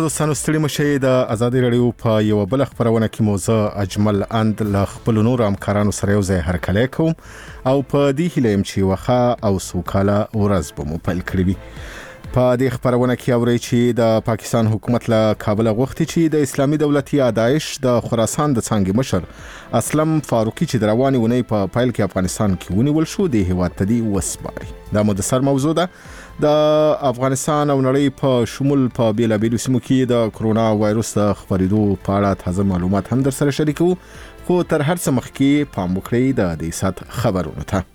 دوستانو ستړي مشئ د آزادي رادیو په یو بل خبرونه کې موضوع اجمل اند ل خپل نور همکارانو سره یو ځای هرکلی کوم او په دې هیله يم چې وخا او سوکاله ورځ به مو پیل کړی وي. په دې خبرونه کې اوري چې د پاکستان حکومت له کابل غوښتي چې د اسلامي دولت یا داعش د خراسان د څنګه مشر اسلم فاروقي چې رواني ونی په پایل کې افغانستان کې ونیول شو د هیواد ته دی وسپاري. دا مو د سر موضوع ده. د افغانستان او نړۍ په شمول په بیلابیلو سیمو کې د کرونا وایروس د خپرېدو په اړه تازه معلومات هم در سره شریکو، خو تر هر څه مخکې پام وکړئ د دې سات خبرونو ته.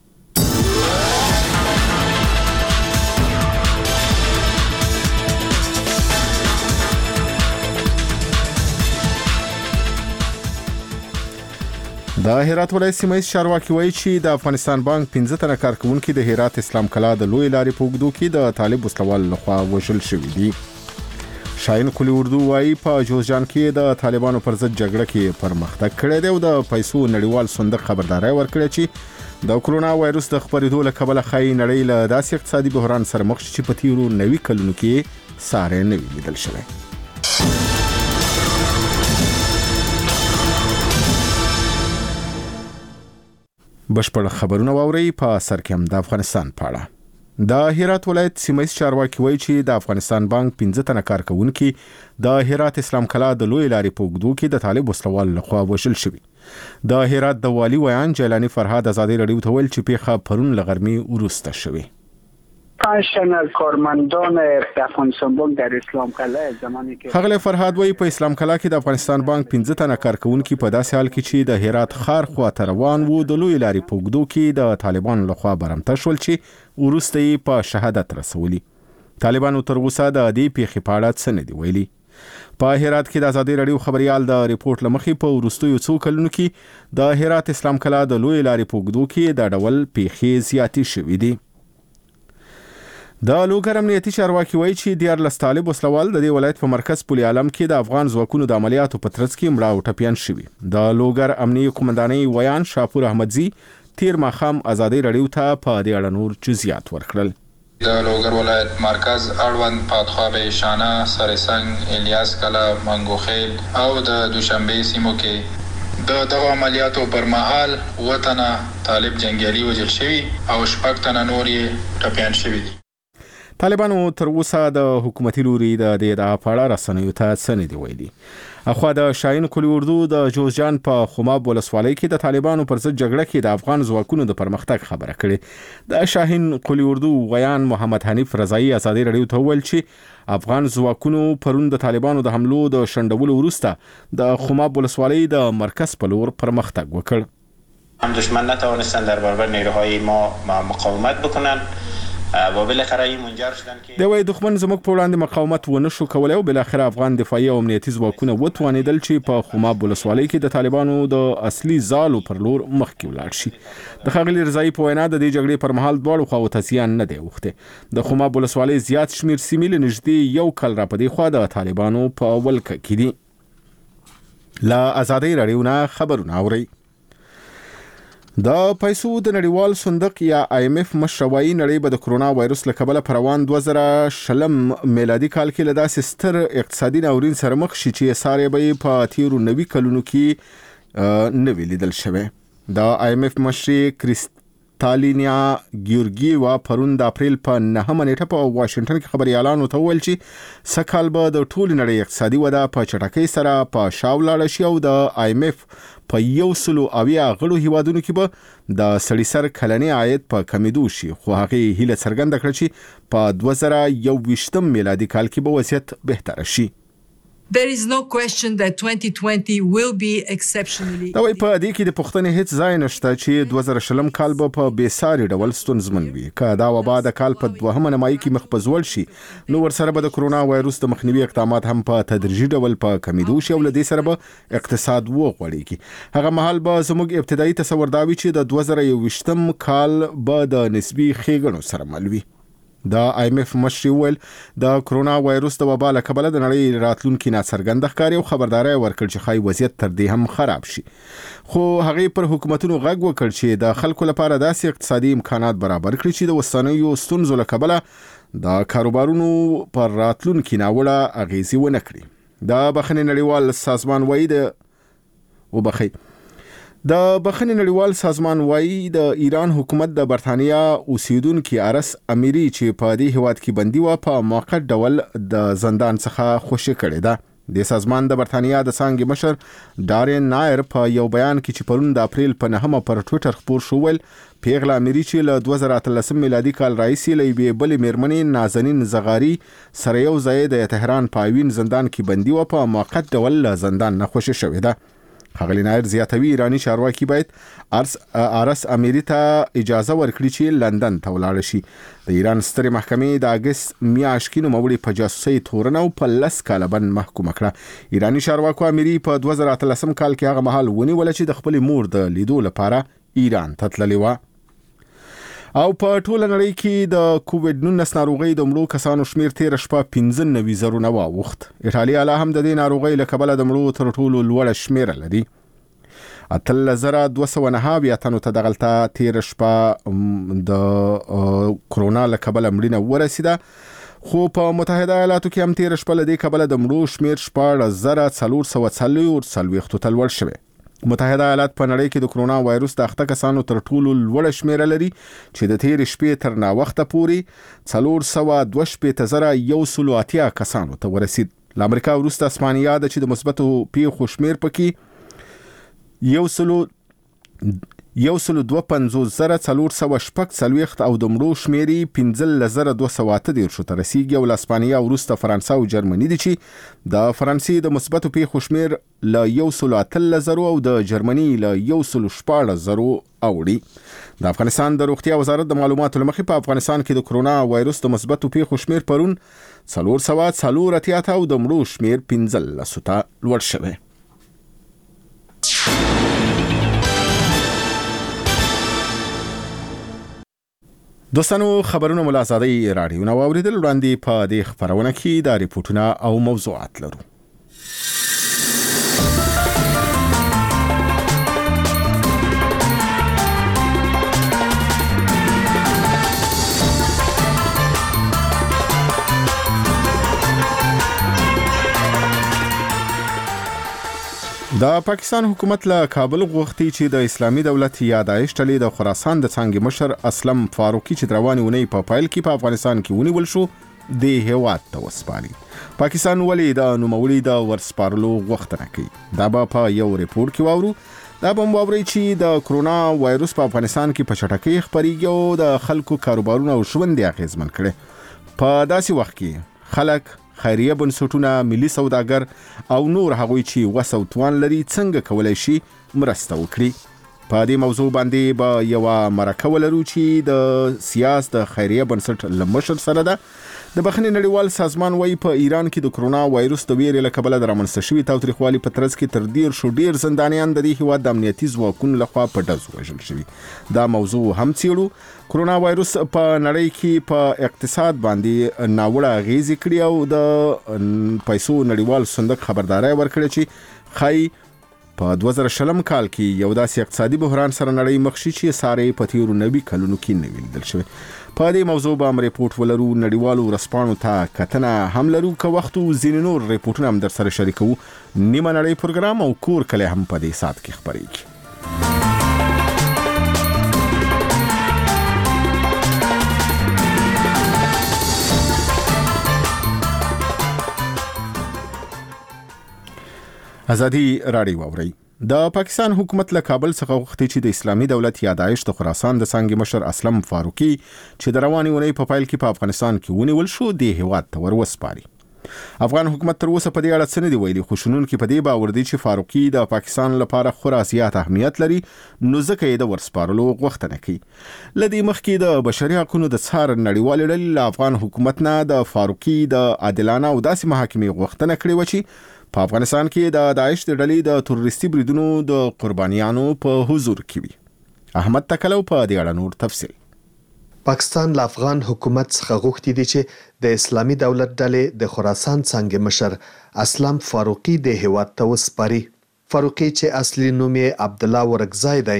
د هرات ولایت سیمه چارواکي وایي چې د افغانستان بانک 15 تنه کارکونکو د هرات اسلام کلا د لوی لارې په اوږدو کې د طالب وسلوال لخوا وژل شوي دي. شاهین کلی اردو وایي په جوزجان کې د طالبانو پر ضد جګړه کې پرمختګ کړی دی او د پیسو نړیوال صندوق خبرداري ورکړه چې د کرونا وایروس د خپرېدو له کبله ښایي نړۍ له داسې اقتصادي بحران سره مخ شي چې په تیرو 90 کلونو کې ساری نه وي لیدل شوی. بشپړ خبرونه واوري په سر کې هم د افغانستان په اړه. د هرات ولایت سیمه چارواکي وایي چې د افغانستان بانک 15 تنه کارکونکو د هرات اسلام کلا د لوی لارې په اوږدو کې د طالب وسلوال لخوا وژل شوي. د هرات د والی ویان جیلانی فرهاد آزادي رادیو ته ویل چې پیښه پرون لغرمې وروسته شوې. 5 تن از کارمندان افغانستان بانک در اسلام کلا زمانی که هغه فرهاد وایي په اسلام کلا کې د افغانستان بانک 15 تنه کارکونکو په داسې حال کې چې د هرات خار خواته روان وو د لوی لارې په اوږدو کې د طالبانو لخوا برمته شول چې وروسته یې په شهادت رسولي. طالبانو تر اوسه د دې پیښې په اړه څه نه دی ویلي. په هرات کې د آزادي رادیو خبريال د ریپورت لمخې په وروستیو څو کلونو کې د هرات اسلام کلا د لوی لارې په اوږدو کې د ډول پیښې زیاتې شوې دي. د لوګر امنیتي چارواکي وایي چې د طالب وسلوال د دې ولایت په مرکز پولي عالم کې د افغان ځواکونو د عملیاتو په ترڅ کې مړه او ټپیان شوي. د لوګر امنیتي قومندانۍ ویان شاپور احمدزي تیر ماښام آزادي رادیو ته په دې اړه نور جزئیات ورکړل. د لوګر ولایت مرکز اړوند پادخواب شانه، سرسنګ، الیاس کلا، منګوخیل او د دوشنبه سیمو کې د دغه عملیاتو پر مهال وطن طالب جنگیالي وژل شوي او 6 تنه نور یې ټپیان شوي دي. طالبانو تر اوسه د حکومتي لوري د دې ادعا په اړه رسنیو ته څه نه دی ویلي. اخوا د شاهین کلی اردو د جوزجان په خماب ولسوالۍ کې د طالبانو پر ضد جګړه کې د افغان ځواکونو د پرمختګ خبره کړې. د شاهین کلی اردو ویان محمد حنیف رضایی آزادي رادیو ته ویل چې افغان ځواکونو پرون د طالبانو د حملو د شنډولو وروسته د خماب ولسوالۍ د مرکز په لور پرمختګ وکړ. هم دشمن نتوانستن در برابر نیروهای ما مقاومت بکنن و بالاخره این منجر شدن که د وای دښمن زموږ په وړاندې مقاومت ونه شو کولای او بالاخره افغان دفاعي او امنیتي ځواکونه وتوانیدل چې په خماب ولسوالۍ کې د طالبانو د اصلي ځالو پر لور مخکې ولاړ شي. د ښاغلي رضایی په وینا د دې جګړې پر مهال دواړو خواو ته زیان نه دی اوښتی. د خماب ولسوالۍ زیات شمیر سیمې له نږدې یو کال را په دې خوا د طالبانو په ولکه کې دي. لا آزادي رادیو نه خبرونه اورئ. د پیسو د نړیوال صندوق یا IMF مشروعي نړۍ به د کرونا وایروس له کبله پر روان 2020 میلادي کال کې له داسې ستر اقتصادي ناورین سره مخ شي چې ساری به په تیرو 90 کلونو کې نه وی لیدل شوی. د IMF مشر کریستالینیا ګیورګیوا پرون د اپریل په 9 نیټه په واشنگټن کې خبريالانو ته ویل چې سکهال به د ټول نړۍ اقتصادي وده په چټکۍ سره په شاو لاړ شي او د IMF په 100 غړو هیوادونو کې به د سړي سر کلنی عاید په کمیدو شي، خو هغه هیله څرګنده کړه چې په 2021 میلادي کال کې به وضعیت بهتر شي. There is no question that 2020 will be exceptionally. دا وایي په دې کې د پوښتنې هیڅ ځای نشته چې 2020 کال به په بېساري ډول ستونزمن وي. که دا وبا د کال په 2 نیمایي کې مخ په ځوړ شي نو ورسره به د کرونا وایروس د مخنیوي اقدامات هم په تدریجي ډول په کمیدو شي او له دې سره به اقتصاد وغوړېږي. هغه مهال به زموږ ابتدایي تصور دا وي چې د 2021 کال به د نسبي ښېګڼو سره مل وي. د IMF مشر ویل د کرونا وایروس د وبا له کبله د نړۍ راتلونکي ناڅرګنده ښکاري او خبرداري ورکړ چې ښایي وضعیت تر دې هم خراب شي. خو هغه پر حکومتونو غږ وکړ چې د خلکو لپاره داسې اقتصادي امکانات برابر کړي چې د وسنیو ستونزو له کبله د کاروبارونو پر راتلونکي ناوړه اغیزې ونه کړي. د بخښنې نړیوال سازمان وایي د ایران حکومت د برتانیا اوسیدونکي ارس امیری چې په دې هیواد کې بندي و په موقت ډول د زندان څخه خوشي کړې ده. د سازمان د برتانیا د څانګې مشر ډارین نایر په یو بیان کې چې پرون د اپریل په 9 پر ټویټر خپور شو ویل پیغله امیری چې له 2013 میلادي کال راهیسې له یوې بلې میرمنې نازنین زغاري سره یو ځای د تهران په ایوین زندان کې بندي و په موقت ډول له زندان نه خوشي شوې ده. ښاغلي نایر زیاتوي ایرانی چارواکي باید ارس امیری ته اجازه ورکړي چې لندن ته ولاړ شي. د ایران سترې محکمې د اګست میاشت کې نوموړي په جاسوسۍ تورنه او په 10 کاله بند محکومه کړه. ایرانی چارواکو امیری په 2013 کال کې هغه مهال ونیوله چې د خپل مور د لیدو لپاره ایران ته تللې وه. او په ټوله نړۍ کې د کووډ 19 ناروغۍ د مړو کسانو شمیر تیر شپه 95,000 واوښت. ایټالیا لا هم د دې ناروغۍ له کبله د مړو تر ټولو لوړه شمیر لري. 8,209 تنو ته دغلته تیر شپه د کرونا له کبله مړینه ورسیده. خو په متحده ایالاتو کې هم تیر شپه له دې کبله د مړو شمیر 14,440 ته لوړ شوی. متحده ایالات په نړۍ کې د کرونا وایروس د اخته کسانو تر ټولو لوړه شمیره لري چې د تیر شپې تر ناوخته پورې 422,180 کسانو ته ورسید. له امریکا وروسته اسپانیا د چې د مثبتو پیښو شمیر پکې 152,440 او د مړو شمیرې 15,208 ته رسیږي. او له اسپانیا وروسته فرانسه او جرمني دي چې د فرانسې د مثبتو پیښو شمیر له 113,000 او د جرمني له 114,000 اوړي. د افغانستان د روغتیا وزارت د معلوماتو لمخې په افغانستان کې د کرونا وایروس د مثبتو پیښو شمیر پرون 440 او د مړو شمیر 15 ته لوړ شوی. دوستانو خبرونه ملا آزادۍ راډیو نو اوریدل وړاندې په دې خبرونه کې د ریپورتونه او موضوعات لرو. د پاکستان حکومت له کابل غوښتي چې د اسلامي دولت یا داعش ډلې د خراسان د څانګې مشر اسلم فاروقي چې رواني ونې په پایل کې په افغانستان کې ونیول شو د هیواد ته وسپاري. پاکستان ولې د نوموړي د ورسپارلو غوښتنه کوي؟ دا به په یو ریپورت کې واورو. دا به واوري چې د کرونا وایروس په افغانستان کې په چټکۍ خپرېږي او د خلکو کاروبارونه او ژوند یې اغېزمن کړي. په داسې وخت کې خلک خیریه بنسټونه، ملي سوداګر او نور هغوی چې وس او توان لري څنګه کولای شي مرسته وکړي. په دې موضوع باندې به یو مرکه ولرو چې د سیاست د خیریه بنسټ له مشر سره ده. د بخښنې نړیوال سازمان وايي په ایران کې د کرونا وایروس د ویرې له کبله د رامنځته شوي تاوتریخوالي په ترڅ کې تر ډیر زندانیان د دې هیواد د امنیتي ځواکونو لخوا په ډز وژل شوي. دا موضوع هم څیړو. کرونا وایروس په نړۍ کې په اقتصاد باندې ناوړه اغیزې کړي او د پیسو نړیوال صندوق خبرداري ورکړي چې خای په 2020 کال کې یو داسې اقتصادي بحران سره نړۍ مخ شي چې ساري په تیرو 90 کلونو کې نه ولیدل شوی. په دې موضوع باندې ریپورت ولرو. نړیوالو رسپانو ته کتنه هم لرو. که وخت ځینې نور ریپورتونه هم در سره شریکو. نیمه نړۍ پروګرام او کور کله هم په دې سات کې خبرېږي. ازادي راډیو اوري. د پاکستان حکومت له کابل څخه غوښتي چې د اسلامي دولت یا داعش د خراسان د څانګې مشر اسلم فاروقي چې د رواني ونې په پایل کې په افغانستان کې ونیول شو د هیواد ته وسپاري. افغان حکومت تر اوسه په دې اړه څه نه دی ویلي، خو شنونکي په دې باور دي چې فاروقي د پاکستان لپاره خورا زیات اهمیت لري، نو ځکه یې د ورسپارلو غوښتنه کوي. له دې مخکې د بشري حقوقو د څار نړیوالې ډلې له افغان حکومت نه د فاروقي د عادلانه او داسې محاکمې غوښتنه کړې و چې په افغانستان کې د داعش د ډلې د تروریستي بریدونو د قربانیانو په حضور کې وي. احمد تکلو په دې اړه نور تفصیل. پاکستان له افغان حکومت څخه غوښتي دي چې د اسلامي دولت ډلې د خراسان څانګې مشر اسلم فاروقي د هیواد ته وسپاري. فاروقي چې اصلي نوم یې عبدالله ورکزای دی،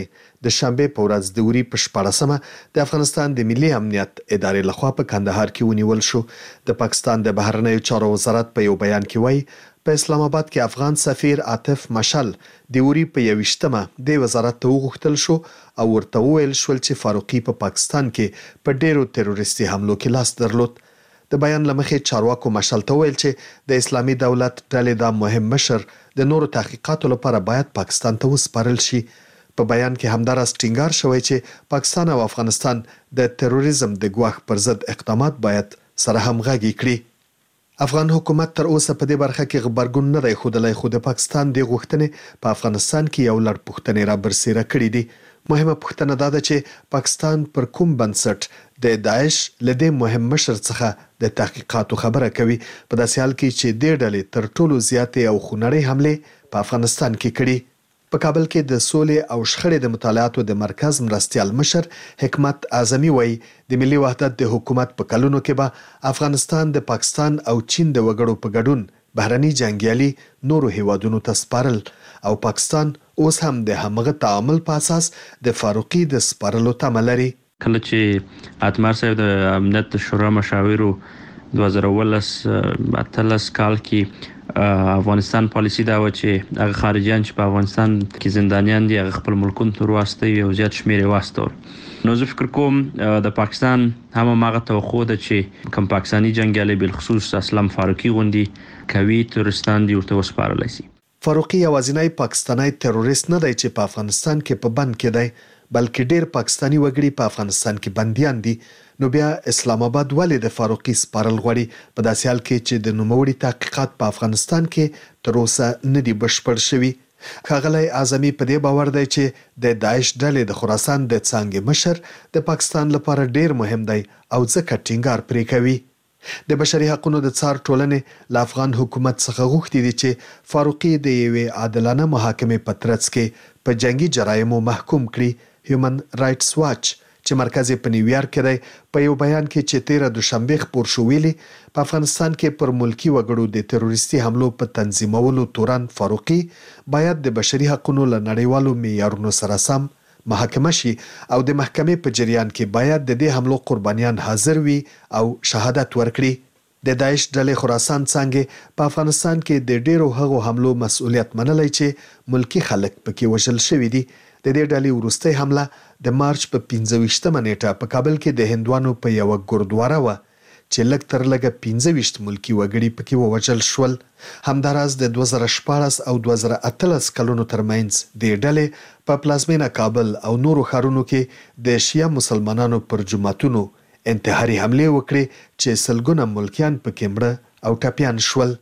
د شنبه په ورځ د اوري په 14مه د افغانستان د ملي امنیت ادارې لخوا په کندهار کې ونیول شو. د پاکستان د بهرنیو چارو وزارت په یو بیان کې وایي په اسلام آباد کې افغان سفیر عاطف مشل د اوري په 21مه د وزارت ته وغوښتل شو او ورته وویل شول چې فاروقي په پاکستان کې په ډیرو تروریستي حملو کې لاس درلود. د بیان لمخې چارواکو مشل ته ویل چې د اسلامي دولت ډلې د مهم مشر د نورو تحقیقاتو لپاره باید پاکستان ته وسپارل شي. په بیان کې همداراز ټینګار شوی چې پاکستان او افغانستان د تروریزم د ګواښ پر ضد اقدامات باید سره همغږي کړي. افغان حکومت تر اوسه په دې برخه کې غبرګون نه دی ښودلی، خو د پاکستان د غوښتنې په افغانستان کې یو لړ پوښتنې را برسېره کړي دي. مهمه پوښتنه دا ده چې پاکستان پر کوم بنسټ د داعش له دې مهم مشر څخه د تحقیقاتو خبره کوي، په داسې حال کې چې دې ډلې تر ټولو زیاتې او خونړۍ حملې په افغانستان کې کړي. په کابل کې د سولې او شخړې د مطالعاتو د مرکز مرستیال مشر حکمت اعظمي وایي د ملي وحدت د حکومت په کلونو کې به افغانستان د پاکستان او چین د وګړو په ګډون بهرني جنګیالي نورو هیوادونو ته سپارل او پاکستان اوس هم د همغه تعامل په اساس د فاروقي د سپارلو تمه لري. کله چې اتمر صاحب د امنیت شورا مشاورو 2018 کال کې افغانستان پالیسی دا و چې هغه خارجيان چې په افغانستان کې زندانیان دي هغه خپل ملکونو ته واستوي او زیات شمیر واستول. نو زه فکر کوم د پاکستان هم هغه توقع ده چې کوم پاکستاني جنگیالي بالخصوص اسلام فاروقي غوندي کوي ترورستان دي ورته وسپارل شي. فاروقي یوازینی پاکستانی تروریست نه دی چې په افغانستان کې په بند کې دی، بلکې ډیر پاکستانی وګړي په افغانستان کې بنديان دي. نو بیا اسلام آباد ولې د فاروقي سپارل غواړي په داسې حال کې چې د نوموړي تحقیقات په افغانستان کې تر اوسه نه دي بشپړ شوي. ښاغلی اعظمي په دې باور دی چې د داعش ډلې د خراسان د څانګې مشر د پاکستان لپاره ډیر مهم دی او ځکه ټینګار پرې کوي. د بشري حقوقو د څار ټولنې له افغان حکومت څخه غوښتي دي چې فاروقي د یوې عادلانه محاکمې په ترڅ کې په جنگي جرایمو محکوم کړي. هیومن رایټس واچ چې مرکز په نیویارک کې دی په یو بیان کې چې 13 دوشنبه خپور شو ویلي په افغانستان کې پر ملکی وګړو د تروریستي حملو په تنظیمولو تورن فاروقي باید د بشري حقوقو له نړیوالو معیارونو سره سم محاکمه شي او د محکمې په جریان کې باید د دې حملو قربانیان حاضر وي او شهادت ورکړي. د داعش ډلې خراسان څنګه په افغانستان کې د ډیرو هغو حملو مسؤلیت منلی چې ملکی خلک پکې وژل شوي دي. د دې ډلې وروستۍ حمله د مارچ په 25مه نیټه په کابل کې د هندوانو په یو ګوردواره و چې لږ تر لږه 25 ملکی وګړي پکې ووژل شول. همداراز د 2014 او 2018 کلونو ترمنځ د ډلې په پلازمینه کابل او نورو ښارونو کې د شیعه مسلمانانو پر جماعتونو انتحاري حملې وکړې چې سلګونه ملکیان پکې مړه او ټپیان شول.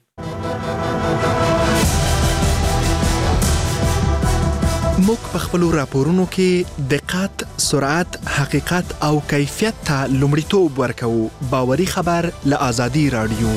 موږ په خپل راپورونو کې دقت، سرعت، حقیقت او کیفیت ته لومړیتوب ورکوو. باوري خبر له آزادي رادیو.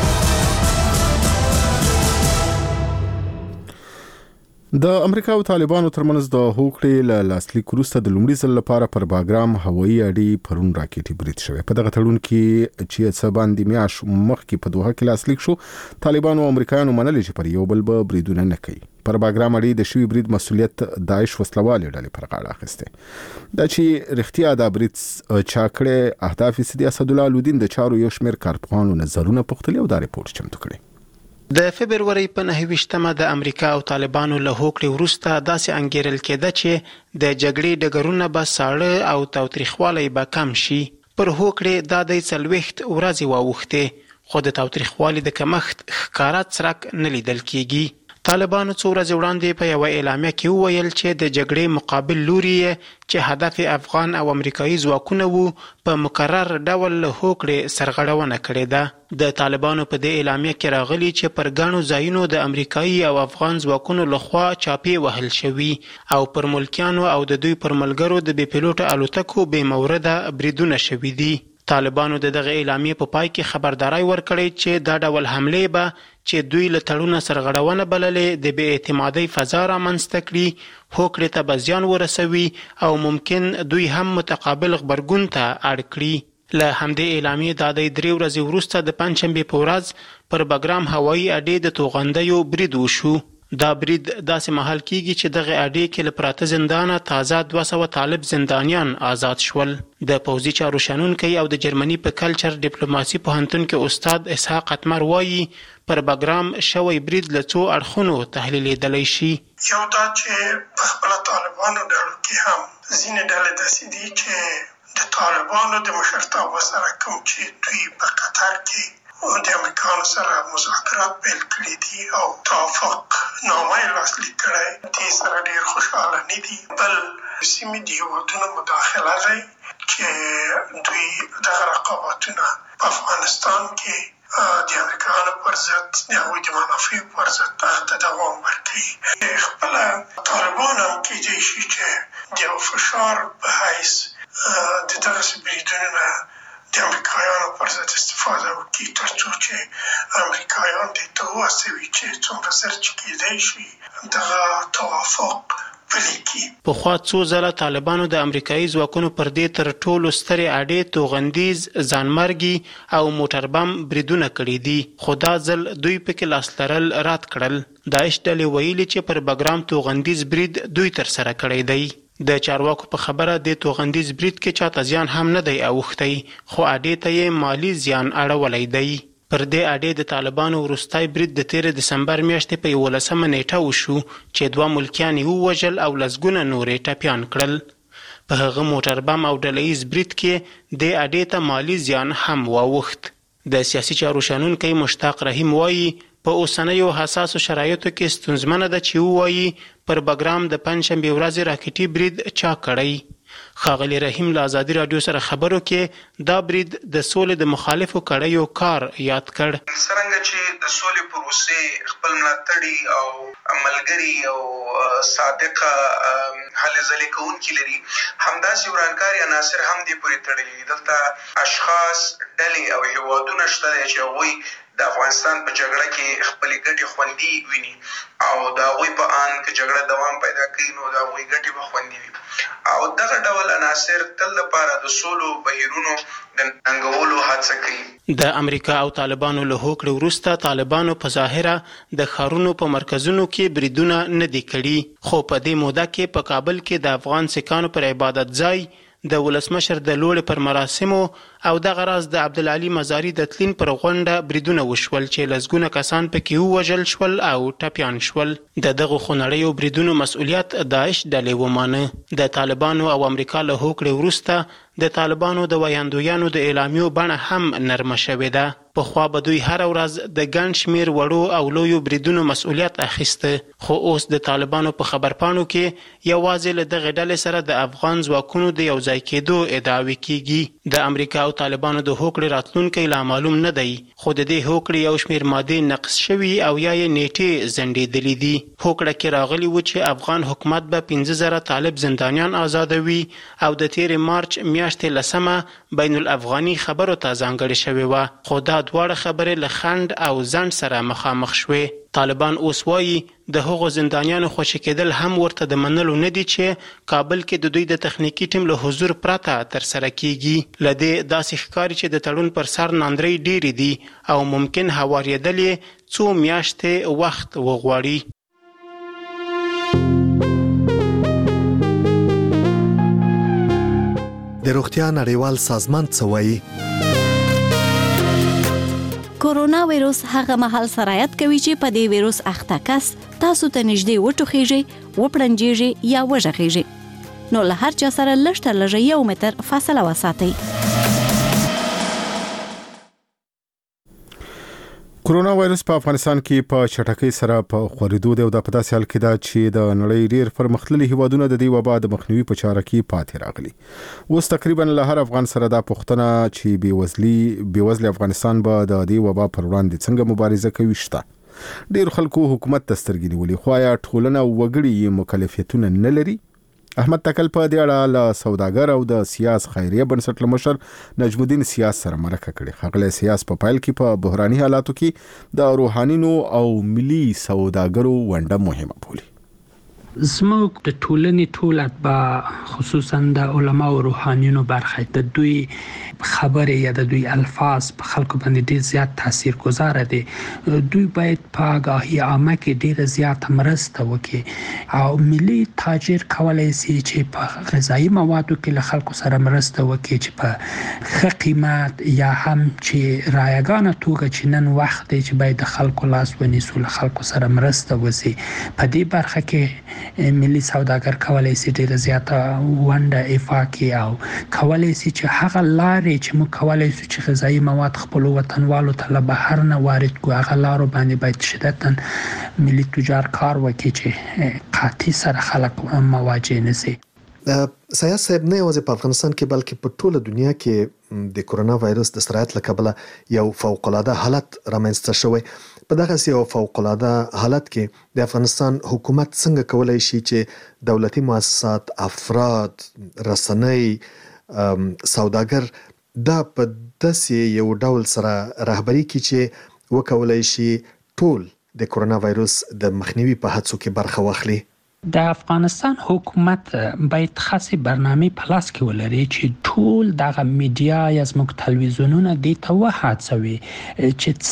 د امریکا او طالبانو ترمنځ د هوکړې له لاسلیک وروسته د لومړي ځل لپاره پر باګرام هوایي اډې پرون راکټي برید شوی. په دغه تړون کې چې څه باندې میاش مخکې په دوحه کې لاسلیک شو، طالبانو او امریکایانو منلي چې پر یو بل به بریدونه نه کوي. پر باګرام اډې د شوی برید مسؤلیت داعش وسلوالې ډلې پر غاړه اخیسته. دا چې رښتیا دا برید چا کړی، اهداف یې اسد الله الدین د چارو یو شمېر کارپوهانو نظرونه پوښتلي او دا ریپورت چمتو کړی. د فبروري په 29مه د امریکا او طالبانو له هوکړې وروسته داسې انګیرل کېده چې د جګړې ډګرونه به ساړه او تاوتریخوالی به کم شي. پر هوکړې دا د 40 ورځې واوښتې، خو د تاوتریخوالي د کمښت ښکاره څرک نه لیدل کېږي. طالبانو څو ورځې وړاندې په یوه اعلامیه کې وویل چې د جګړې مقابل لوري چې هدف افغان او امریکایي ځواکونه وو په مکرر ډول له هوکړې سرغړونه کړې ده. د طالبانو په دې اعلامیه کې راغلي چې پر ګڼو ځایونو د امریکایي او افغان ځواکونو لخوا چاپې وهل شوي او پر ملکیانو او د دوی پر ملګرو د بې پیلوټه الوتکو بې مورده بریدونه شوي دي. طالبانو د دغه اعلامیې په پای کې خبرداري ورکړې چې دا ډول حملې به چې دوی له تړونه سرغړونه بللې د بې اعتمادۍ فضا رامنځته کړي، هوکړې ته به زیان ورسوي او ممکن دوی هم متقابل غبرګون ته اړ کړي. له همدې اعلامیې دا د 3 ورځې وروسته د پنجشنبې په ورځ پر باګرام هوایي اډې د توغندیو برید وشو. دا برید داسې مهال کیږي چې دغه اډې کې له پراته زندانه تازه 200 طالب زندانیان آزاد شول. د پوځي چارو شنونکی او د جرمني په کلچر ډیپلوماسي پوهنتون کې استاد اسحاق اتمر وایي پر بګرام شوی برید له څو اړخونو تحلیلیدلی شي. یو دا چې په خپله طالبانو ډلو کې هم ځینې ډلې داسې دي چې د طالبانو د مشرتابه سره کوم چې دوی په قطر کې د امریکانو سره مذاکرات پیل کړي دي او توافق نامه یې لاسلیک کړی، دې سره ډېر خوشحاله نه دي. بل سیمې د هېوادونو مداخله دی چې دوی دغه رقابتونه په افغانستان کې د امریکایانو پر ضد د هغوی د منافعو پر ضد هغه ته دوام ورکوي. خپله طالبان هم کېدای شي چې د یو فشار په حیث د دغسې بریدونو نه د امریکایانو پر ضد استفاده وکړي تر څو چې امریکایان دې ته وهڅوي چې څومره ژر چې کېدای شي دغه توافق پلي کړي. پخوا څو ځله طالبانو د امریکایي ځواکونو پر دې تر ټولو سترې اډې توغندیز، ځانمرګي او موټر بم بریدونه کړي دي، خو دا ځل دوی پکې لاس لرل رد کړل. داعش ډلې ویلي چې پر بګرام توغندیز برید دوی ترسره کړی دی. د چارواکو په خبره د توغندیز برید کې چاته زیان هم نه دی اوښتی، خو اډې ته یې مالی زیان اړولی دی. پر دې اډې د طالبانو وروستی برید د 13 دسمبر میاشتې په 11 نیټه وشو چې 2 ملکیان یې ووژل او لسګونه نور یې ټپیان کړل. په هغه موټر بم او ډلهییز برید کې دې اډې ته مالی زیان هم واوښت. د سیاسي چارو شنونکی مشتاق رحیم وایي په اوسنیو حساسو شرایطو کې ستونزمنه ده چې ووایي پر بګرام د پنجشنبې ورځې راکټي برید چا کړی. ښاغلي رحیم له ازادي راډیو سره خبرو کې دا برید د سولې د مخالفو کړیو کار یاد کړ. څرنګه چې د سولې پروسې خپل ملاتړي او ملګري او صادقه هلې ځلې کوونکي لري، همداسې ورانکاري عناصر هم دې پورې تړلي دي. دلته اشخاص، ډلې او هیوادونه شته دی چې هغوی د افغانستان په جګړه کې خپلې ګټې خوندي ویني او د هغوی په آن که جګړه دوام پیدا کوي نو د هغوی ګټې به خوندي وي. او دغه ډول عناصر تل لپاره د سولو بهیرونو د ننګولو هڅه کوي. د امریکا او طالبانو له هوکړې وروسته طالبانو په ظاهره د ښارونو په مرکزونو کې بریدونه نه دي کړي، خو په دې موده کې په کابل کې د افغان سیکانو پر عبادت ځای د ولسمشر د لوړې پر مراسمو او دغه راز د عبدالعلي مزاري د تلین پر غونډه بریدونه وشول چې لسګونه کسان پکې ووژل شول او ټپیان شول. د دغو خونړیو بریدونو مسؤلیت داعش ډلې ومانه. د طالبانو او امریکا له هوکړې وروسته د طالبانو د ویاندویانو د اعلامیو بڼه هم نرمه شوې ده. پخوا به دوی هره ورځ د ګڼ شمېر وړو او لویو بریدونو مسؤلیت اخیسته، خو اوس د طالبانو په خبرپاڼو کې یوازې له دغې ډلې سره د افغان ځواکونو د یوځای کېدو ادعاوې کیږي. د امریکا او طالبانو د هوکړې راتلونکی لا معلوم نه دی، خو د دې هوکړې یو شمېر مادې نقض شوي او یا یې نیټې ځنډېدلې دي. هوکړه کې راغلي و چې افغان حکومت به 15,000 طالب زندانیان آزادوي او د 13 مارچ میاشتې 10 بین الافغاني خبرو ته ځانګړې شوې وه، خو دا دواړه خبرې له خنډ او ځنډ سره مخامخ شوې. طالبان اوس وایي د هغو زندانیانو خوشي کېدل هم ورته د منلو نه دي چې کابل کې د دوی د تخنیکي ټیم له حضور پرته ترسره کیږي. له دې داسې ښکاري چې د تړون پر سر ناندرۍ ډېرې دي او ممکن هوارېدل یې څو میاشتې وخت وغواړي. د روغتیا نړیوال سازمان څه وایي؟ کورونا وایروس هغه مهال سرایت کوي چې په دې وایروس اخته کس تاسو ته نږدې وټوخیږي، وپړنجیږي یا وژغیږي، نو له هر چا سره لږ تر لږه 1 متر فاصله وساتئ. کورونا وایرس په افغانستان کې په چټکۍ سره په خورېدو دی او د په داسې حال کې ده چې د نړۍ ډېر پرمختللي هیوادونه د دې وبا د مخنیوي په چاره کې پاتې راغلي. اوس تقریبا له هر افغان سره دا پوښتنه چې بېوزلي افغانستان به د دې وبا پر وړاندې څنګه مبارزه کوي شته. ډېر خلکو حکومت ته سترګې نیولې، خو آیا ټولنه وګړي مکلفیتونه نه لري؟ احمد تکل په دې اړه له سوداګر او د سیاس خیریه بنسټ له مشر نجم الدین سیاس سره مرکه کړې. ښاغلی سیاس په پیل کې په بحراني حالاتو کې د روحانینو او ملي سوداګرو ونډه مهمه بولي. زموږ د ټولنې ټول اتباع خصوصا د علما او روحانیونو برخه د دوی خبرې یا د دوی الفاظ په خلکو باندې ډیر زیات تاثیرګذار دي. دوی باید په آگاهی عامه کې ډیر زیات مرسته وکړي او ملي تاجر کولای شي چې په غذایی موادو کې له خلکو سره مرسته وکړي چې په ښه قیمت یا هم چې رایګانه توګه چې نن وخت دی چې باید د خلکو لاس ونیسو له خلکو سره مرسته وشي. په دې برخه کې ملي سوداګر کولای شي ډیره زیاته ونډه ایفا کړي او کولای شي چې هغه لارې چې موږ کولای شو چې غذایی مواد خپل وطنوالو ته له بهر نه وارد کړو هغه لارو باندې باید شدتاً ملي تجار کار وکړي چې قاطع سره خلک مواجه نشي. سیاست صاحب نه یوازې په افغانستان کې بلکې په ټوله دنیا کې د کرونا وایرس د سرایت له کبله یو فوق العاده حالت رامنځته شوی. په دغه یو فوق العاده حالت کې د افغانستان حکومت څنګه کولای شي چې دولتي مؤسسات، افراد، رسنۍ، سوداګر دا په داسې یو ډول سره رهبري کړي چې وکولای شي ټول د کرونا وایرس د مخنیوي په هڅو کې برخه واخلي. د افغانستان حکومت باید خاصه برنامه پلاس کې ولري چې ټول دغه میډیا یا زموږ تلویزیونونه د ته وهڅوي چې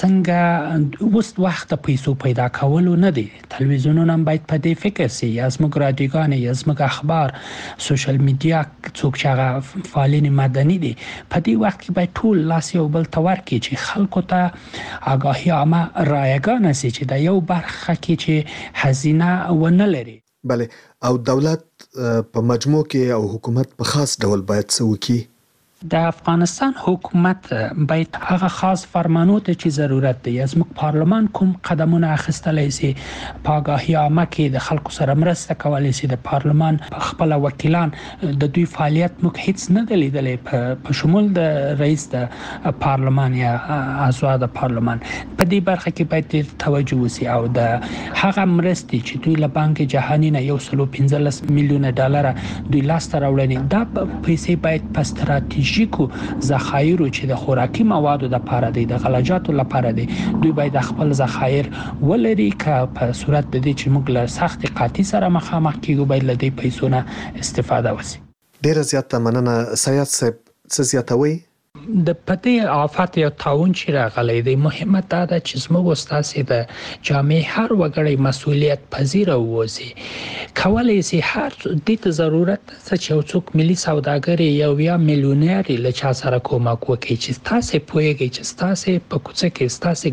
څنګه اوس وخت پیسو پیدا کولو نه دي. تلویزیونونه باید په دې فکر سي یا زموږ رادیوګان یا زموږ اخبار، سوشل میډیا څوک چې هغه فعالین مدني دي په دې وخت کې باید ټول لاس یو بل ته ورکړي چې خلکو ته آگاهی عامه رایګانه سي چې د یو برخه کې چې خزینه ونه لري. بله، او دولت په مجموع کې او حکومت په خاص ډول باید څه وکړي؟ د افغانستان حکومت باید هغه خاص فرمانو ته چې ضرورت دی زموږ پارلمان کوم قدمونه اخیستلای شي په آگاهی عامه کې د خلکو سره مرسته کولای شي. د پارلمان خپل وکیلان د دوی فعالیت موږ هیڅ نه دی لیدلی په شمول د رئیس د پارلمان یا اعضا د پارلمان. په دې برخه کې باید توجه وشي او د هغه مرستې چې دوی له بانک جهانی نه 115 میلیون ډالر دوی لاسته راوړي دا پیسې باید په ستراتیژي کو ذخایر چې د خوراکي موادو د لپاره دي د غلجاتو لپاره دي دوی باید خپل ذخایر ولري که په صورت د دې چې موږ له سخت قاطع سره مخامخ کیږو باید له دې پیسو نه استفاده وشي. ډیره زیاته مننه. سیاست صاحب څه زیاتوي؟ د پدې آفات یا تعاون چې راغلی دی مهمه دا ده چې زموږ استاسي د جامعې هر وګړی مسؤلیت پذیر اوسي. کولای شي هر دې ته ضرورت څه چې څوک ملي سوداګر یا میلیونر له چا سره کومک وکړي چې تاسو پوهیږئ چې تاسو په کوڅه کې تاسو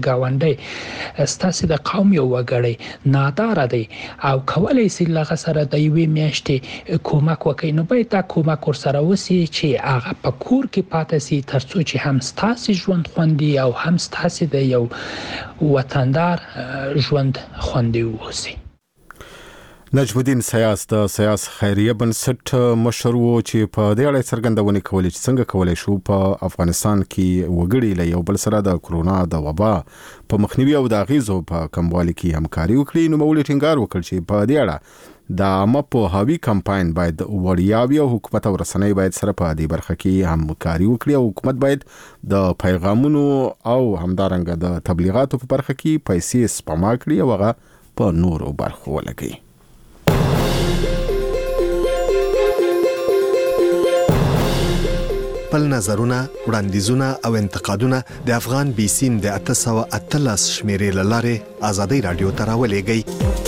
گاونډي تاسو د قوم یو وګړی نادار دی او کولای شي لغه سره د یوې میاشتې کومک وکړي نو باید دا کومک ورسره وسی چې هغه په کور کې پاتې شي ترڅو چې هم ستاسو ژوند خوندي او هم ستاسو د یو وطندار ژوند خوندي ووسی. نجم الدین سیاس د سیاس خیریه بنسټ مشر وو چې په دې اړه څرګندونه کوي چې څنګه کولای شو په افغانستان کې وګړي له یو بل سره د کرونا د وبا په مخنیوي او د غیزو په کموالي کې همکاري وکړي. نو مولوی ټینګار وکړ چې په دې اړه د عامه پوهاوي کمپاین باید وړیاوي او حکومت او رسنۍ باید سره په دې برخه کې همکاري وکړي او حکومت باید د پیغامونو او همدارنګه د تبلیغاتو په برخه کې پیسې سپما کړي او هغه په نورو برخو ولګي. خپل نظرونه، وړاندیزونه او انتقادونه د افغان بي سیم د 813 شمیرې له لارې آزادۍ رادیو ته راولېږئ.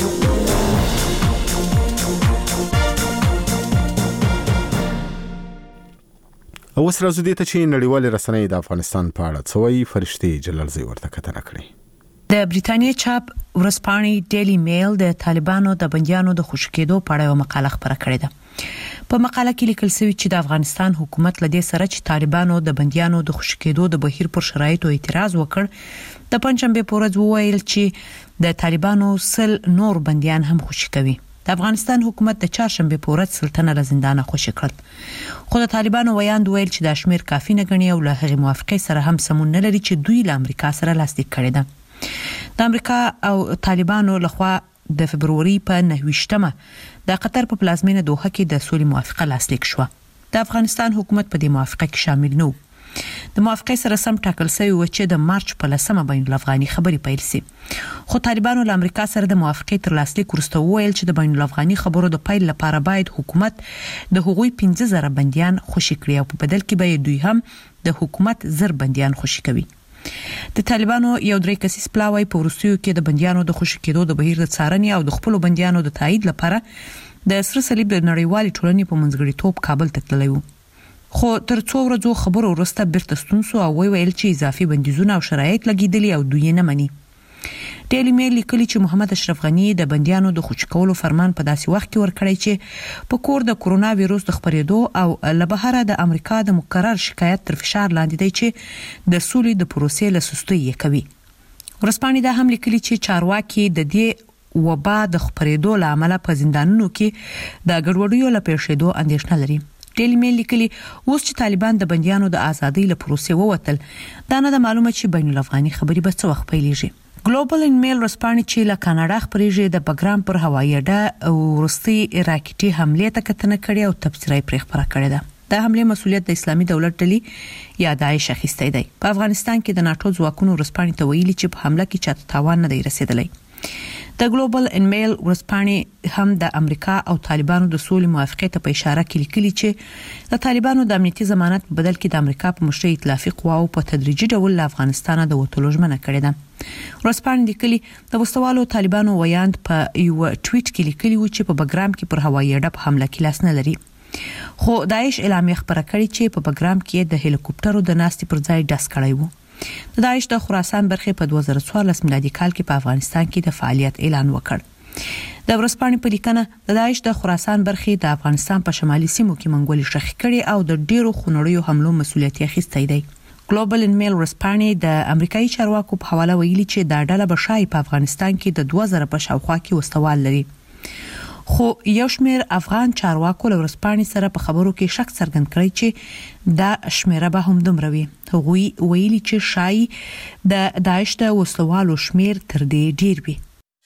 اوس راځو دې ته چې نړیوالې رسنۍ د افغانستان په اړه څه وایي. فرشتي جلالزی ورته کتنه کړې. د بریټانیا چاپ ورځپاڼې ډیلی میل د طالبانو د بندیانو د خوشی کېدو په اړه یو مقاله خپره کړې ده. په مقاله کې لیکل شوی چې د افغانستان حکومت له دې سره چې طالبانو د بندیانو د خوشی کېدو د بهیر پر شرایطو اعتراض وکړ د پنځشنبه په ورځ وویل چې د طالبانو سل نور بندیان هم خوشی کوي. د افغانستان حکومت د چهارشنبه په ورځ سلطنه له زندانه خوشی کړل. خو د طالبانو ویاند ویل چې د شمیر کافي نه غني او له هغې موافقه سره هم سمون نه لري چې دوی له امریکا سره لاسلیک کړي ده. د امریکا او طالبانو لخوا د فبرवरी په 9مه د قطر په پلازمینه دوحه کې د سولې موافقه لاسلیک شو. د افغانستان حکومت په دې موافقه کې شامل نه و. د موافقې سره سم ټاکل شوی و چې د مارچ په 10 بین الافغاني خبري پیل شي. خو طالبانو له امریکا سره د موافقې تر لاسلیک وروسته وویل چې د بین الافغاني خبرو د پیل لپاره باید حکومت د هغوی 15000 بنديان خوشي کړي او په بدل کې به دوی هم د حکومت زر بنديان خوشي کوي. د طالبانو یو درې کسیز پلاوی په وروستیو کې د بنديانو د خوشي کېدو د بهیر د څارنې او د خپل بنديانو د تایید لپاره د سره صلیب د نړیوالې ټولنې په منځګړیتوب کابل ته تللی و. خو تر څو ورځو خبرو وروسته بیرته ستون شو او ویل چې اضافي بندیزونه او شرایط لګیدلي او دوی نه مني. ډیلی میل لیکلی چې محمد اشرف غنی د بندیانو د خوشي کولو فرمان په داسې وخت کې ورکړی چې په کور د کرونا وایروس د خپرېدو او له بهره د امریکا د مکرر شکایت تر فشار لاندې دی چې د سولې د پروسې له سستۍ یې کوي. ورسپانې دا هم لیکلی چې چارواکي د دې وبا د خپرېدو له امله په زندانونو کې د ګډوډیو له پیښېدو اندېښنه لري. ډیلی میل لیکلی اوس چې طالبان د بنديانو د ازادۍ له پروسې ووتل دا نه معلومه چې بین الافغاني خبري به څه وخت پیلېږي. ګلوبل ان میل رسپانې چې له کاناډا خبريږي د بګرام پر هوایي اډه ورستي راکټي حمله ته کتنه کړې او تفسیرای پرې خبره کړې ده. د حمله مسؤلیت د اسلامي دولت ډلې یا داعش اخیستی دی. په افغانستان کې د ناتو ځواکونو رسپانې ته ویلي چې په حمله کې چاته تاوان نه دی رسیدلی. د ګلوبل ان میل ورسپانې هم د امریکا او طالبانو د سولې موافقې ته په اشاره کې لیکلي چې د طالبانو د امنیتي ضمانت په بدل کې د امریکا په مشرۍ ائتلافي قواو په تدریجي ډول له افغانستان د وټولو ژمنه کړې ده. ورسپانې لیکلي د وسوالو طالبانو ویاند په یو ټویټ کې لیکلي و چې په بګرام کې پر هوایي اډه په حمله کې لاس نه لري. خو داعش اعلامیه خبره کړې چې په بګرام کې د هلیکوپټرو د ناستې پر ځای ډز کړی و. د داعش د خراسان برخه په 2014 میلادي کال کې په افغانستان کې د فعالیت اعلان وکړ. د ورسپانې په لیکنه د داعش د خراسان برخه د افغانستان په شمالي سیمو کې منګولې شخې کړي او د ډیرو خونړیو حملو مسؤلیت اخیستی دی. ګلوبل ان میل ورسپانې د امریکایي چارواکو په حواله ویلي چې دا ډله به شای په افغانستان کې د 2000 په شاوخوا کې وسوال لري. خو یو شمیر افغان چارواکو له ورسپانې سره په خبرو کې شک څرګند کړی چې دا شمیره به هم دومره وي. هغوی ویلي چې شای د داعش د وسلوالو شمیر تر دې ډیر وي.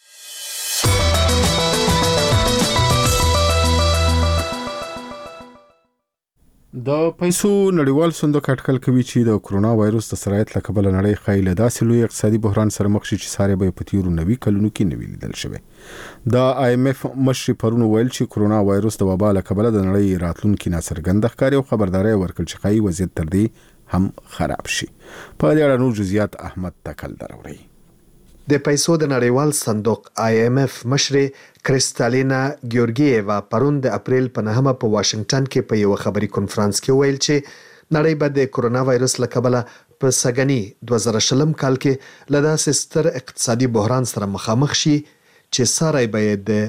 د پیسو نړیوال صندوق اټکل کوي چې د کرونا وایروس د سرایت له کبله نړۍ خایله داسې لوی اقتصادي بحران سره مخ شي چې ساري به په تیرو 90 کلونو کې نوي لیدل شوی. د IMF مشر پرون ویل چې کرونا وایروس د وبا له کبله د نړۍ راتلونکي ناڅرګند ښکاري او خبرداري ورکړل چې خایي وضعیت تر دې هم خراب شي. په دې اړه نور جزئیات احمد تکل دروړي. د پیسو د نړیوال صندوق IMF مشر کریستالینا ګیورګیېوا پرون د اپریل په 9 په واشنگټن کې په یو خبري کانفرنس کې ویل چې نړۍ به د کرونا وایروس له کبله په سګنی 2020 کال کې له داسې ستر اقتصادي بحران سره مخامخ شي چې ساري به د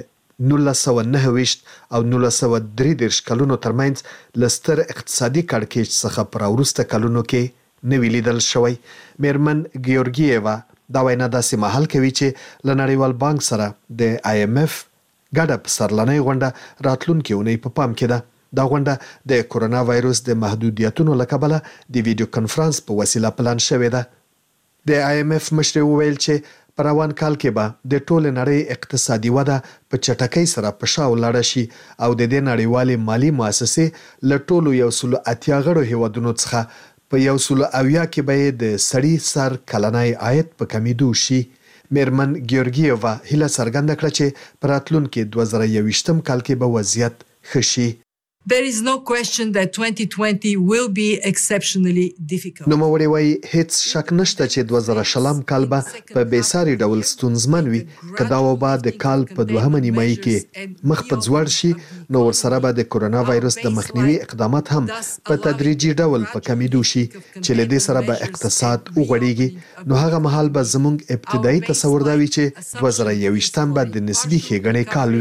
1929 او 1933 کلونو ترمنځ لستر اقتصادي کړکېچ څخه پر وروسته کلونو کې نوی لیدل شوی. میرمن ګیورګیېوا دا وینا داسې مهال کوي چې له نړیوال بانک سره د IMF ګډه سرلنۍ غونډه راتلونکي اونۍ په پام کې ده. دا غونډه د کرونا وایروس د محدودیتونو له کبله د ویډیو کانفرنس په وسیله پلان شوې ده. د IMF مشر وویل چې په روان کال کې به د ټول نړۍ اقتصادي وده په چټکۍ سره په شا ولاړه شي او د دې نړیوالې مالی مؤسسې له ټولو 180 غړو هیوادونو څخه په 180 کې به د سړي سر کلنی عاید په کمیدو شي. میرمن ګیورګیېوا هیله څرګنده کړه چې په راتلونکي 2021 کال کې به وضعیت ښه شي. There is no question that 2020 will be exceptionally difficult. نو موري وای هیڅ شک نشته چې 2020 کال به په بیساري ډول ستونزمن وي. کدا وبا د کال په دوهمه نیمایي کې مخ په ځوړ شي نو ورسره به د کرونا وایروس د مخنیوي اقدامات هم په تدریجي ډول په کمیدو شي چې له دې سره به اقتصاد وغوړیږي. نو هغه مهال به زموږ ابتدایي تصور دا وي چې 2021 به د نسبی ښېګڼې کال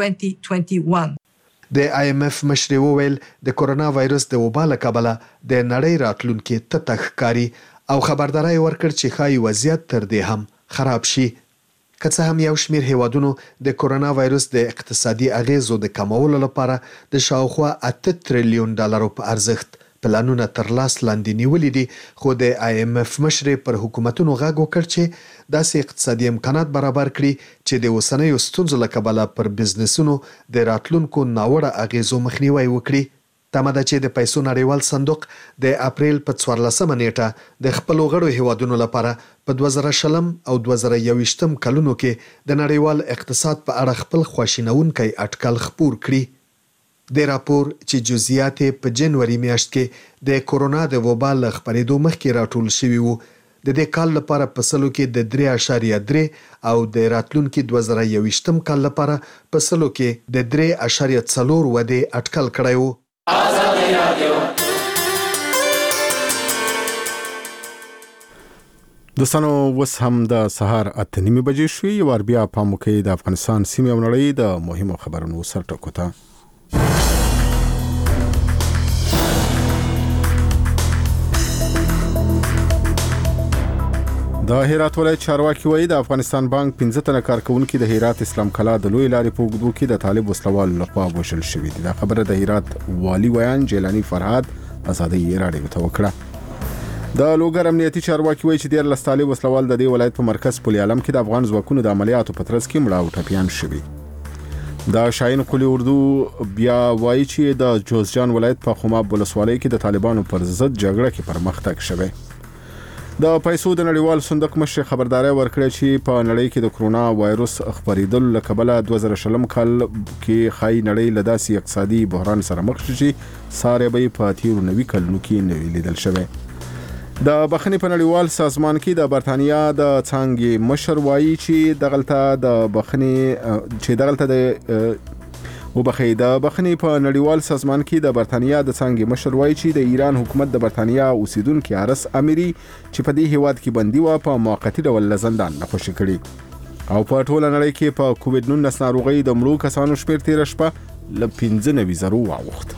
وي. د IMF مشر وویل د کرونا وایروس د وبا له کبله د نړۍ راتلونکي ته تخکاری او خبرداري ورکړ چې خای وضعیت تر دې هم خراب شي. که څه هم یو شمیر هیوادونو د کرونا وایروس د اقتصادي اغیزو د کمولو لپاره د شاوخوا 8 تریلیون ډالرو په ارزښت پلانونه تر لاس لاندې نیولې دي. خو د IMF مشر پر حکومتونو غږ وکړ چې داسې اقتصادي امکانات برابر کړي چې د اوسنیو ستونزو له کبله پر بزنسونو د راتلونکو ناوړه اغیزو مخنیوي وکړي. تمه ده چې د پیسو نړیوال صندوق د اپریل په 14 نیټه د خپل غړو هیوادونو لپاره په 2020 او 2021 کلونو کې د نړیوال اقتصاد په اړه خپل خواشینونکي اټکل خپور کړي د راپور چې جزئیات په جنوري میاشت کې د کورونا د وبا له خپرېدو مخکې راټول شوي وو د دې کال لپاره په سلو کې د 3.3 او د راتلونکي 2021 کال لپاره په سلو کې د 3.4 وده اټکل کړی وو. دوستانو وس هم د سهار 8:30 بجې شوې یو ور بیا په موکې د افغانستان سیمې او نړۍ د مهمو خبرونو سر ټکو ته. د هرات ولایت چارواکي وایي د افغانستان بانک 15 تنه کارکونکو د هرات اسلام کلا د لوی لارې په اوږدو کې د طالب وسلوال لخوا وژل شوي دي. دا خبره د هرات والی ویان جیلانی فرهاد ازادي راډیو ته وکړه. د لوګر امنیتي چارواکي وایي چې د لستالي وسلوال د دې ولایت په مرکز پل عالم کې د افغان ځواکونو د عملیاتو په ترڅ کې مړه او ټپیان شوي. د شاهین قلی اردو بیا وایي چې د جوزجان ولایت په خماب ولسوالۍ کې د طالبانو پر ضد جګړه کې پرمختګ شوی. د پیسو د نړیوال صندوق مشر خبرداري ورکړه چې په نړۍ کې د کرونا وایروس خپرېدل له کبله 2020 کال کې خای نړۍ له داسې اقتصادي بحران سره مخ شي ساره به په 90 کلونو کې نوې لیدل شوی. د بخښنې په نړیوال سازمان کې د برتانیا د څانګې مشر وایي چې دغلطه د وبخې د بخښنې په نړیوال سازمان کې د برتانیا د څانګې مشر وایي چې د ایران حکومت د برتانیا اوسیدونکو ارس اميري چې په دې هیواد کې بندي و په موقتی ډول لزندان نه خوشی کړي او په ټوله نړۍ کې په کووډ 19 ناروغي د مړو کسانو شمېر تیر شپه ل 15 واوښت.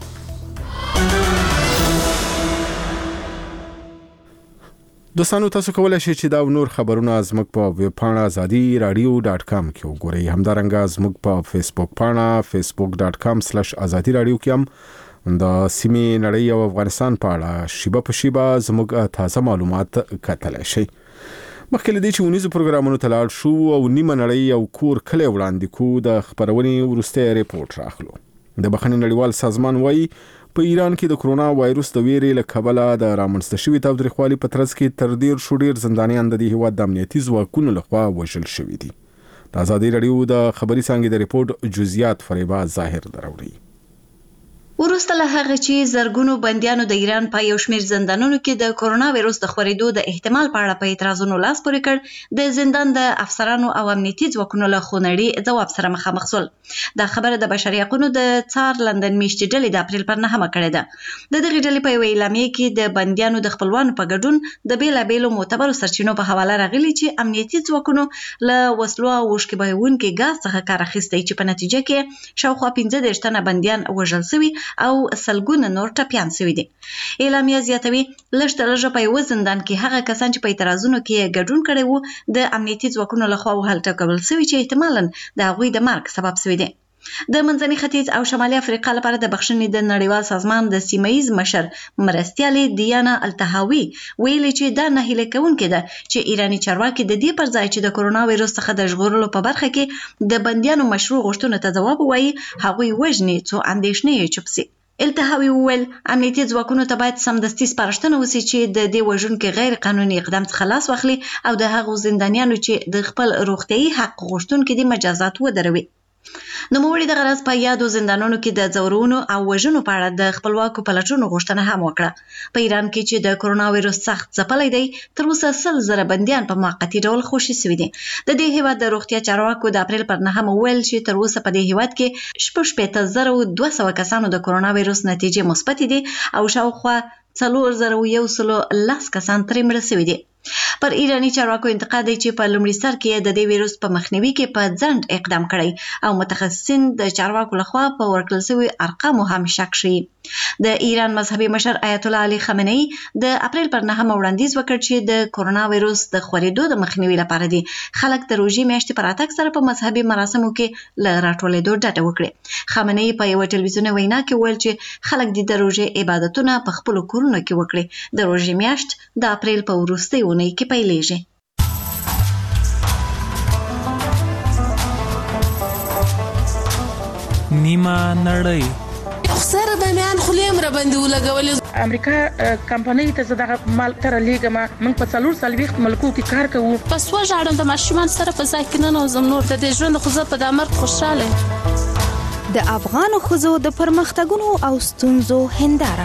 دوستانو تاسو کولای شئ چې دا نور خبرونه زموږ په ویب پاڼه azadiradio.com کې وګورئ. همدارنګه زموږ په فیسبوک پاڼه facebook.com/azadiradio کې هم د سیمې نړۍ او افغانستان په اړه شیبه په شیبه زموږ تازه معلومات کتلای شئ. مخکې له دې چې ونیزو پروګرامونو ته لاړ شو او نیمه نړۍ او کور کلی وړاندې کو د خبرونې وروسته ریپورت راخلو. د بخښنې نړیوال سازمان وایي په ایران کې د کرونا وایروس د ویرې له کبله د رامنځته شوي تاوتریخوالي په ترڅ کې تر ډیر زندانیان د دې هیواد د امنیتي ځواکونو لخوا وژل شوي دي. د ازادي راډیو د خبري څانګې د ریپورت جزئیات فریبا ظاهر دراوړي. ورسته له هغه چې زرګونو بنديانو د ایران په یو شمېر زندانونو کې د کرونا وایروس د خورېدو د احتمال په اړه په اعتراضونو لاس پورې کړ، د زندان د افسرانو او امنیتي ځواکونو له خونړي ځواب سره مخامخ شول. دا خبره د بشري حقوقو د څار لندن میاشتې ډلې د اپریل پر 9 کړې ده. د دغې ډلې په یو اعلامیه کې د بنديانو د خپلوانو په ګډون د بیلابیلو معتبرو سرچینو په حواله راغلي چې امنیتي ځواکونو له وسلو او وشکبایونکو غاز څخه کار اخیستی چې په نتیجه کې شاوخوا 15 تنه بنديان وژل شوي او سلګونه نور ټپیان شوي دي. اعلامیه زیاتوي لږ په یو زندان کې هغه کسان چې په اعتراضونو کې ګډون کړي وو د امنیتي ځواکونو لخوا وهل ټکول شوي چې احتمالاً د هغوی د مرګ سبب شوي دي. د منځني ختیځ او شمالي افریقا لپاره د بخښنې د نړیوال سازمان د سیمایي مشر مرستیالې دیانا التهاوی ویلي چې دا نه هیله کوونکې ده چې ایرانی چارواکي د دې پر ځای چې د کرونا وایروس څخه د ژغورلو په برخه کې د بنديانو مشروع غوښتنو ته ځواب وایي هغوی وژني څو اندېښنې یې چوپ شي. التهاوی وویل امنیتي ځواکونو ته باید سمدستي سپارښتنه وشي چې د دې وژونکو غیر قانوني اقدام څخه لاس واخلي او د هغو زندانیانو چې د خپل روغتيایي حق غوښتونکو دي مجازات ودروي. نوموړي د غرض په یادو زندانونو کې د ځورونو او وژنو په اړه د خپلواکو پلټونو غوښتنه هم وکړه. په ایران کې چې د کرونا وایروس سخت ځپلی دی تر اوسه 100,000 بندیان په موقتي ډول خوشي شوي دي. د دې هیواد د روغتیا چارواکو د اپریل پر 9 ویل چې تر اوسه په دې هیواد کې 6,200 کسانو د کرونا وایروس نتیجې مثبت دي او شاوخوا 4,110 کسان ترې مړه شوي دي. پر ایرانی چارواکو انتقاد دی چې په لومړي سر کې د دې وایروس په مخنیوي کې په ځنډ اقدام کړی او متخصصین د چارواکو لخوا په ورکړل شوي ارقامو هم شک شي. د ایران مذهبي مشر آیت الله علي خامنه‌ای د اپریل پر 9 وړاندیز وکړ چې د کرونا وایروس د خورېدو د مخنیوي لپاره دي خلک د روژې میاشتې پر اتک سره په مذهبي مراسمو کې له راټولېدو ډډه وکړي. خامنه‌ای په یو ټلویزیوني وینا کې ویل چې خلک د روژې عبادتونه په خپل کورونو کې وکړي. د روژې میاشت د اپریل په وروستۍ اونۍ کې پیلېږي. نیمه نړۍ رخصر به میان خلیم را باندې ولګولې. امریکا کمپنۍ ته زه دغه مال تر لیږم. موږ په 440 ملکو کې کار کوو. پس وژاړم د ماشومان سره په ځای کې نه نوزم نور د دې ژوند خو زه په دا مرګ خوشاله. د افغان ښځو د پرمختګونو او ستونزو هنداره.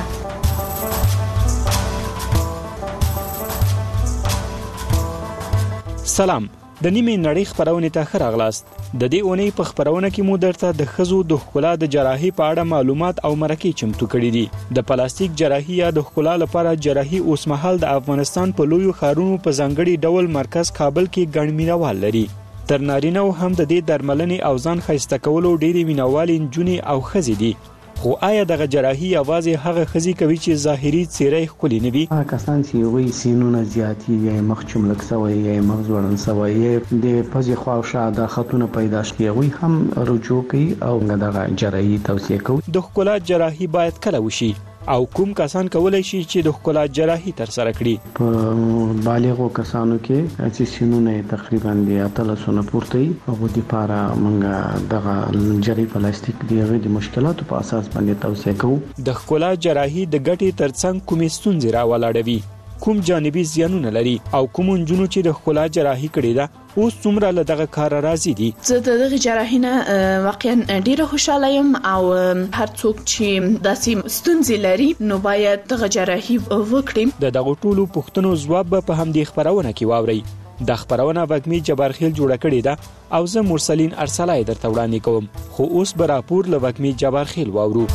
سلام، د نیمې نړۍ خبرونه ته ښه راغلاست. د دې اونۍ په خبرونه کې مو درته د ښځو د ښکلا د جراحي په اړه معلومات او مرکې چمتو کړي دي. د پلاستیک جراحي یا د ښکلا لپاره جراحي اوس مهال د افغانستان په لویو ښارونو په ځانګړي ډول مرکز کابل کې ګڼ مینوال لري. تر نارینه هم د دې درملنې او ځان ښایسته کولو ډېرې مینوالې نجونې او ښځې دي. خو آیا دغه جراحي یوازې هغه ښځې کوي چې ظاهري څیره یې ښکلې نه وي؟ هغه کسان چې وایي سینونه زیاتې یا مخ چملک سوی یا مغز ځوړند سوی یا د پزې خوا او شا د خطونه پیدا شي، هغوی هم رجوع کوي او دغه جراحي توصیه کوي. د ښکلا جراحي باید کله وشي او کوم کسان کولای شي چې د ښکلا جراحي تر سره کړي؟ په بالغو کسانو کې چې سینونه تقریبا د 300 پورته وي، هغه د لپاره موږ دغه جراحي پلاستیک د مشکلاتو په اساس باندې توصیه کوو. د ښکلا جراحي د ګټې ترڅنګ کومې ستونزې راولاړوي، کوم جانبي زیانونه لري او کوم نجونو چې د ښکلا جراحي کړې ده اوس څومره له دغه کار راضي دي؟ زه د دغه جراحي نه واقعا ډیره خوشاله یم او هر څوک چې داسې ستونزې لري نو باید دغه جراحي وکړي. د دغه ټولو پوښتنو ځواب په همدې خبرونه کې واورئ. د خبرونه وګمي جبارخیل جوړه کړې ده او زه مرسلین ارسلای درته وړاندې کوم. خو اوس به راپور له وګمي جبارخیل واورو.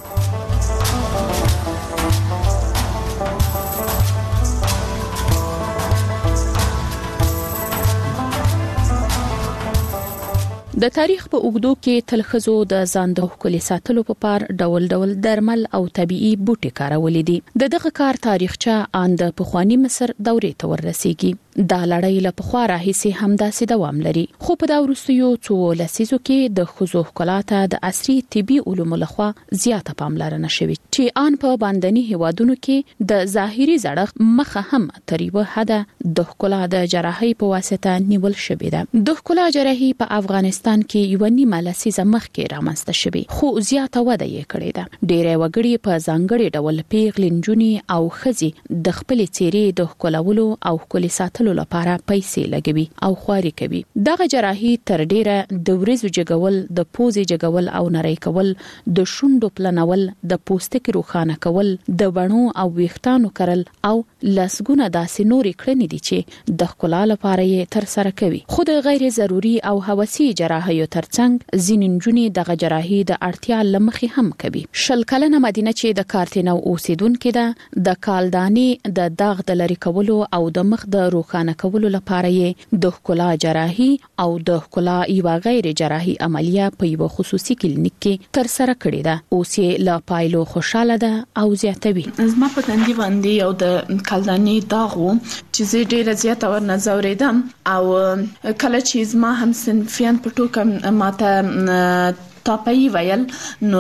د تاریخ په اوږدو کې تل ښځو د ځان د ښکلي ساتلو په پار ډول ډول درمل او طبيعي بوټي کارولې دي. دغه کار تاریخچه ان د پخوانی مصر دورې ته ورسیږي. دا لړۍ له پخوا راهیسې همداسې دوام لري، خو په دا وروستیو څو لسیزو کې د ښځو ښکلا ته د عصري طبي علومو لخوا زیاته پاملرنه شوې چې ان په باندني هیوادونو کې د ظاهري زړښت مخه هم تر یوه حده د ښکلا د جراحي په واسطه نیول شوې ده. د ښکلا جراحي په افغانستان کې یو نیمه لسیزه مخکې رامنځته شوې، خو زیاته وده یې کړې ده. ډېری وګړي په ځانګړي ډول پیغلې نجونې او ښځې د خپلې څېرې د ښکلولو او ښکلي ساتلو لپاره پیسې لګوي او خواري کوي. دغه جراحي تر ډیره د وریځو جګول، د پوزې جګول او نری کول، د شونډو پلنول، د پوستکي روښانه کول، د بڼو او ویښتانو کرل او لسګونه داسې نورې کړنې دي چې د ښکلا لپاره یې تر سره کوي. خو د غیر ضروري او هوسي جراحیو ترڅنګ ځینې نجونې دغه جراحي د اړتیا لمخې هم کوي. 20 کلنه مدینه چې د کارتینو اوسیدونکې ده، د کالدانې د داغ د لری کولو او د مخ د روښانه کولو لپاره یې د ښکلا جراحي او د ښکلا یو غیر جراحي عملیه په یو خصوصي کلینیک کې تر سره کړې ده. اوس یې لا پایلو خوشاله ده او زیاتوي. زما په تندي باندې یو د کالدانې داغ و چې زه ډیره زیاته ورنځورېدم او کله چې زما هم صنفیان په ټوکه ماته تاپي ویل نو